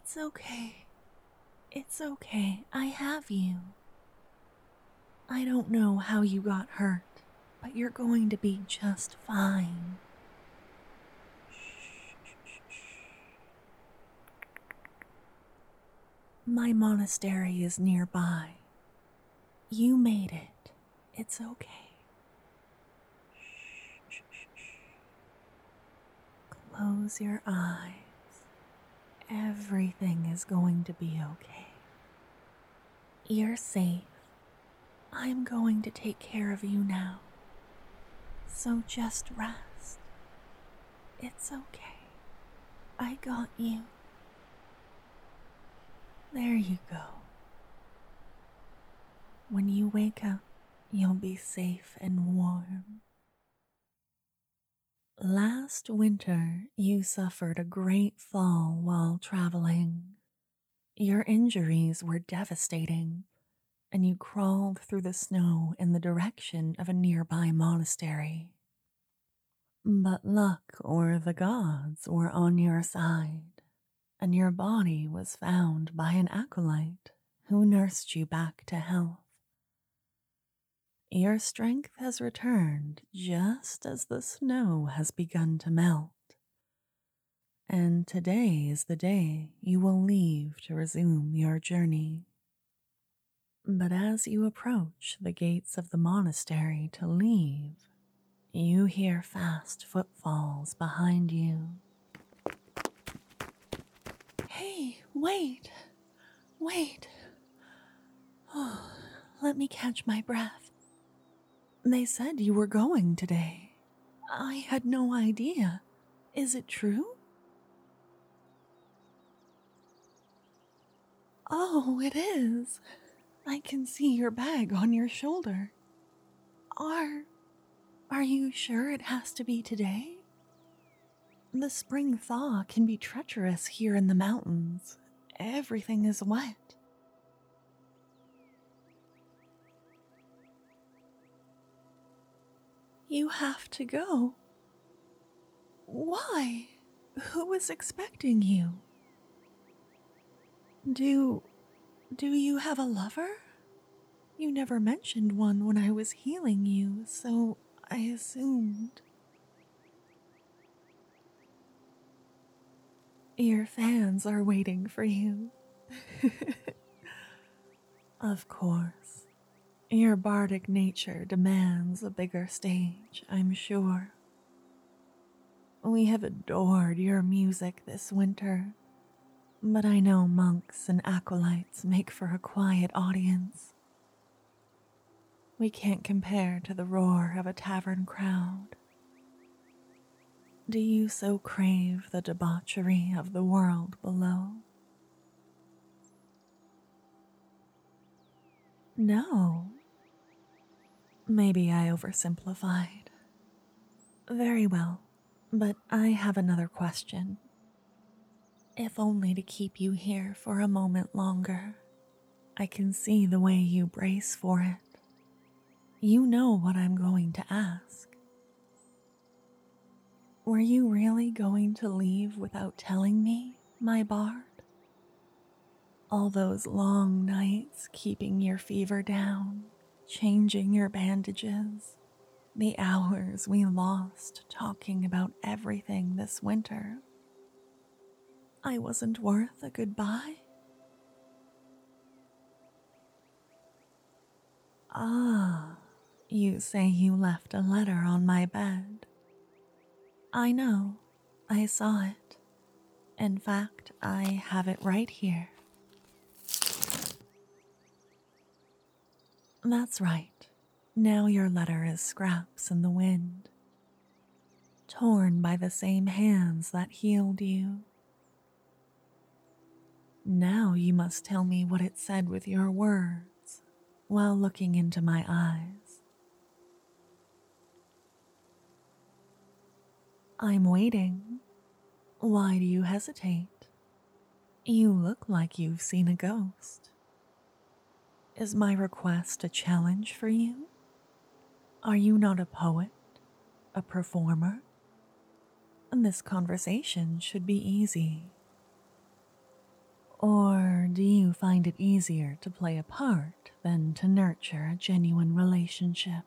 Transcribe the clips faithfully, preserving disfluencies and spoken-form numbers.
It's okay. It's okay. I have you. I don't know how you got hurt, but you're going to be just fine. My monastery is nearby. You made it. It's okay. Close your eyes. Everything is going to be okay. You're safe. I'm going to take care of you now. So just rest. It's okay. I got you. There you go. When you wake up, you'll be safe and warm. Last winter, you suffered a great fall while traveling. Your injuries were devastating, and you crawled through the snow in the direction of a nearby monastery. But luck or the gods were on your side, and your body was found by an acolyte who nursed you back to health. Your strength has returned just as the snow has begun to melt, and today is the day you will leave to resume your journey. But as you approach the gates of the monastery to leave, you hear fast footfalls behind you. Hey, wait, wait. Oh, let me catch my breath. They said you were going today. I had no idea. Is it true? Oh, it is. I can see your bag on your shoulder. Are... are you sure it has to be today? The spring thaw can be treacherous here in the mountains. Everything is wet. You have to go. Why? Who is expecting you? Do... do you have a lover? You never mentioned one when I was healing you, so I assumed. Your fans are waiting for you. Of course. Your bardic nature demands a bigger stage, I'm sure. We have adored your music this winter, but I know monks and acolytes make for a quiet audience. We can't compare to the roar of a tavern crowd. Do you so crave the debauchery of the world below? No. Maybe I oversimplified. Very well, but I have another question. If only to keep you here for a moment longer. I can see the way you brace for it. You know what I'm going to ask. Were you really going to leave without telling me, my bard? All those long nights keeping your fever down, changing your bandages, the hours we lost talking about everything this winter. I wasn't worth a goodbye? Ah, you say you left a letter on my bed. I know, I saw it. In fact, I have it right here. That's right. Now your letter is scraps in the wind, torn by the same hands that healed you. Now you must tell me what it said with your words while looking into my eyes. I'm waiting. Why do you hesitate? You look like you've seen a ghost. Is my request a challenge for you? Are you not a poet, a performer? And this conversation should be easy. Or do you find it easier to play a part than to nurture a genuine relationship?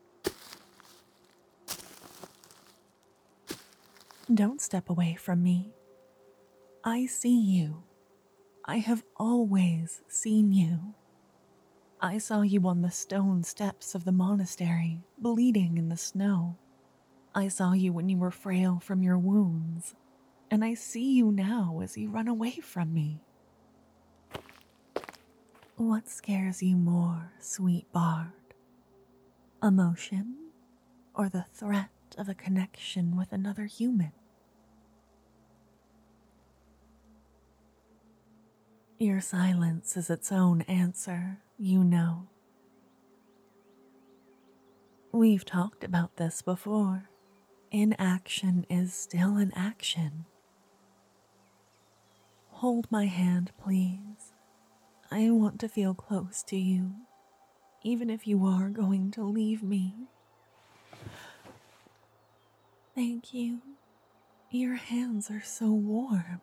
Don't step away from me. I see you. I have always seen you. I saw you on the stone steps of the monastery, bleeding in the snow. I saw you when you were frail from your wounds, and I see you now as you run away from me. What scares you more, sweet bard? Emotion, or the threat of a connection with another human? Your silence is its own answer, you know. We've talked about this before. Inaction is still an action. Hold my hand, please. I want to feel close to you, even if you are going to leave me. Thank you. Your hands are so warm.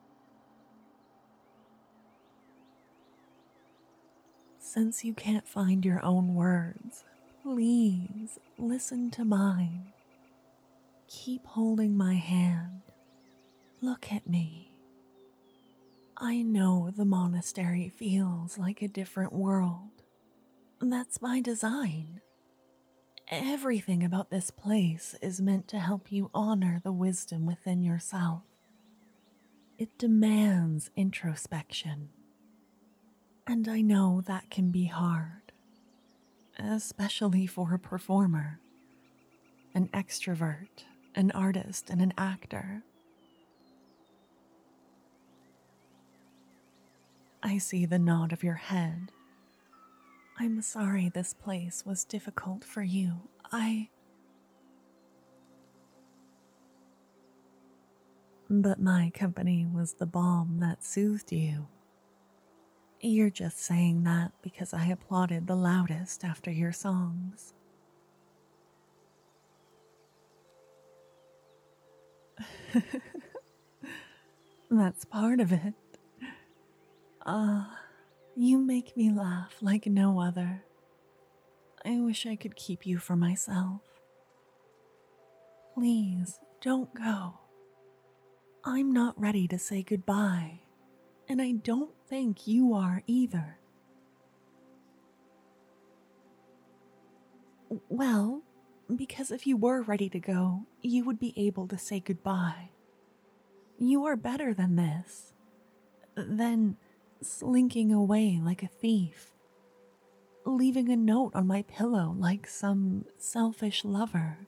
Since you can't find your own words, please listen to mine. Keep holding my hand. Look at me. I know the monastery feels like a different world. That's by design. Everything about this place is meant to help you honor the wisdom within yourself. It demands introspection. And I know that can be hard, especially for a performer, an extrovert, an artist, and an actor. I see the nod of your head. I'm sorry this place was difficult for you. I... But my company was the balm that soothed you. You're just saying that because I applauded the loudest after your songs. That's part of it. Ah, uh, you make me laugh like no other. I wish I could keep you for myself. Please, don't go. I'm not ready to say goodbye, and I don't think you are either. Well, because if you were ready to go, you would be able to say goodbye. You are better than this. Than slinking away like a thief. Leaving a note on my pillow like some selfish lover.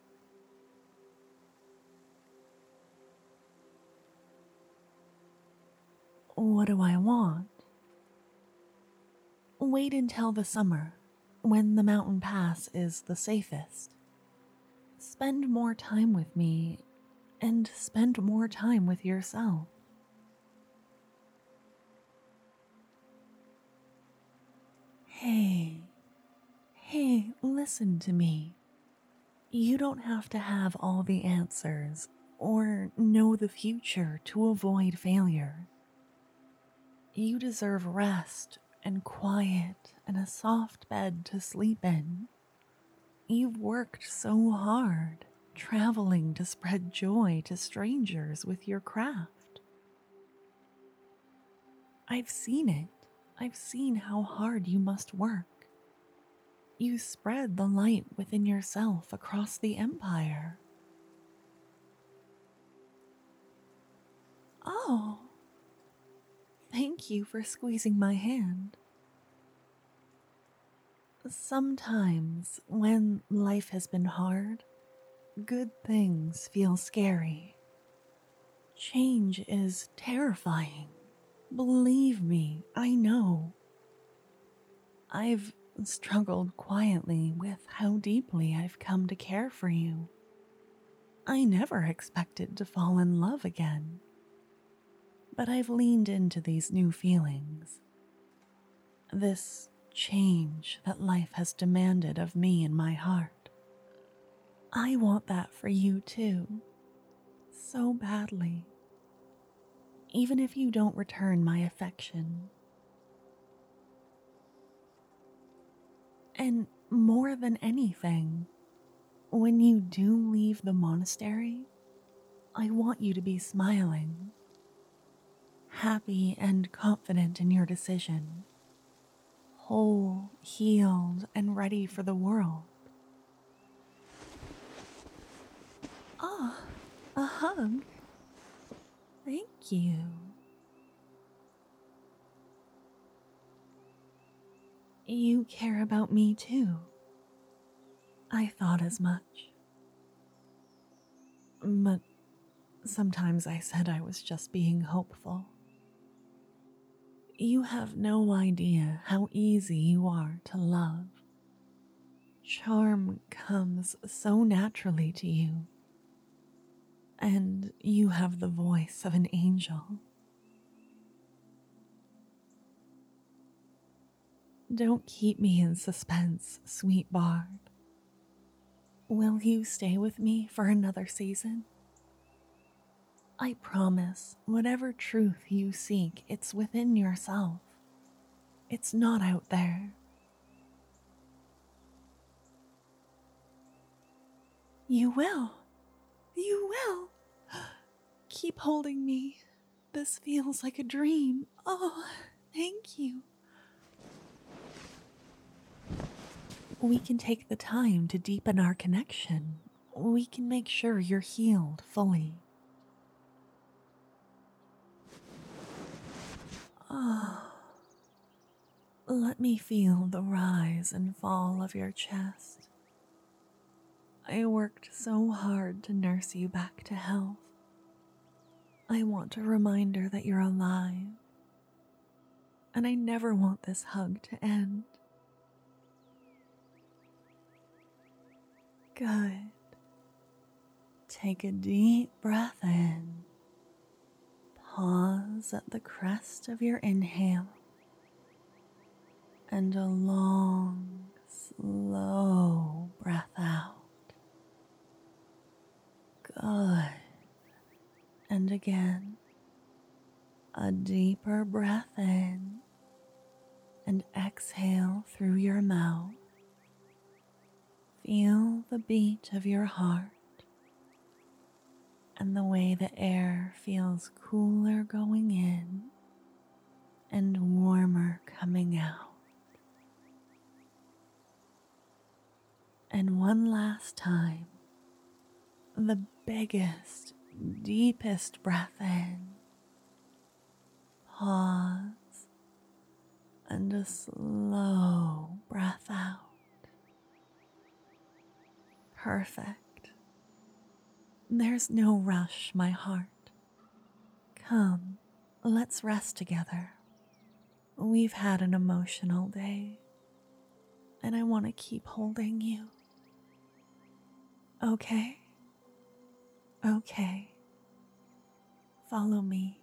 What do I want? Wait until the summer, when the mountain pass is the safest. Spend more time with me, and spend more time with yourself. Hey, hey, listen to me. You don't have to have all the answers or know the future to avoid failure. You deserve rest and quiet and a soft bed to sleep in. You've worked so hard, traveling to spread joy to strangers with your craft. I've seen it. I've seen how hard you must work. You spread the light within yourself across the empire. Oh, thank you for squeezing my hand. Sometimes, when life has been hard, good things feel scary. Change is terrifying. Believe me, I know. I've struggled quietly with how deeply I've come to care for you. I never expected to fall in love again. But I've leaned into these new feelings. This change that life has demanded of me and my heart. I want that for you too. So badly. even if you don't return my affection. And more than anything, when you do leave the monastery, I want you to be smiling, happy and confident in your decision, whole, healed, and ready for the world. Ah, a hug. Thank you. You care about me too. I thought as much. But sometimes I said I was just being hopeful. You have no idea how easy you are to love. Charm comes so naturally to you, and you have the voice of an angel. Don't keep me in suspense, sweet bard. Will you stay with me for another season? I promise, whatever truth you seek, it's within yourself. It's not out there. You will. You will. Keep holding me. This feels like a dream. Oh, thank you. We can take the time to deepen our connection. We can make sure you're healed fully. Ah, oh, let me feel the rise and fall of your chest. I worked so hard to nurse you back to health. I want a reminder that you're alive, and I never want this hug to end. Good. Take a deep breath in. Pause at the crest of your inhale, and a long, slow breath out. Good. And again, a deeper breath in, and exhale through your mouth. Feel the beat of your heart and the way the air feels cooler going in and warmer coming out. And one last time, the biggest, deepest breath in. Pause and a slow breath out. Perfect. There's no rush, my heart. Come, let's rest together. We've had an emotional day, and I want to keep holding you. Okay? Okay. Follow me.